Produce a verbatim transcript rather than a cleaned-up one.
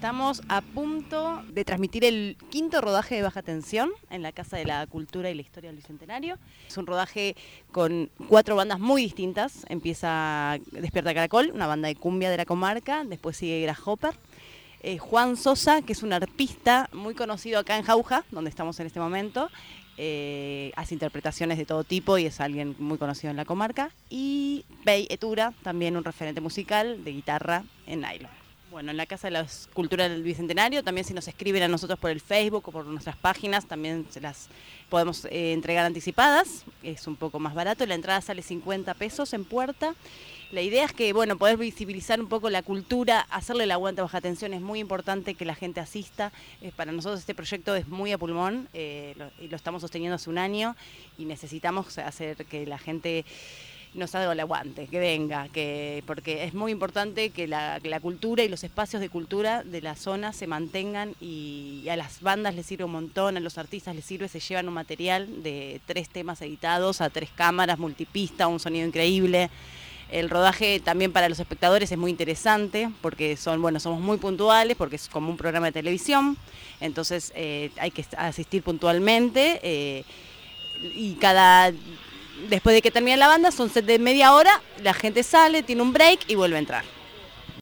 Estamos a punto de transmitir el quinto rodaje de Baja Tensión en la Casa de la Cultura y la Historia del Bicentenario. Es un rodaje con cuatro bandas muy distintas. Empieza Despierta Caracol, una banda de cumbia de la comarca, después sigue Grasshopper. Eh, Juan Sosa, que es un arpista muy conocido acá en Jauja, donde estamos en este momento. Eh, hace interpretaciones de todo tipo y es alguien muy conocido en la comarca. Y Bey Etura, también un referente musical de guitarra en nylon. Bueno, en la Casa de la Cultura del Bicentenario, también si nos escriben a nosotros por el Facebook o por nuestras páginas, también se las podemos eh, entregar anticipadas, es un poco más barato, la entrada sale cincuenta pesos en puerta. La idea es que, bueno, poder visibilizar un poco la cultura, hacerle el aguante a Baja Tensión, es muy importante que la gente asista. Eh, para nosotros este proyecto es muy a pulmón, eh, lo, y lo estamos sosteniendo hace un año y necesitamos hacer que la gente nos haga el aguante, que venga, que porque es muy importante que la, que la cultura y los espacios de cultura de la zona se mantengan y, y a las bandas les sirve un montón, a los artistas les sirve, se llevan un material de tres temas editados a tres cámaras, multipista, un sonido increíble. El rodaje también para los espectadores es muy interesante porque son, bueno, somos muy puntuales porque es como un programa de televisión, entonces eh, hay que asistir puntualmente eh, y cada... Después de que termine la banda, son set de media hora, la gente sale, tiene un break y vuelve a entrar.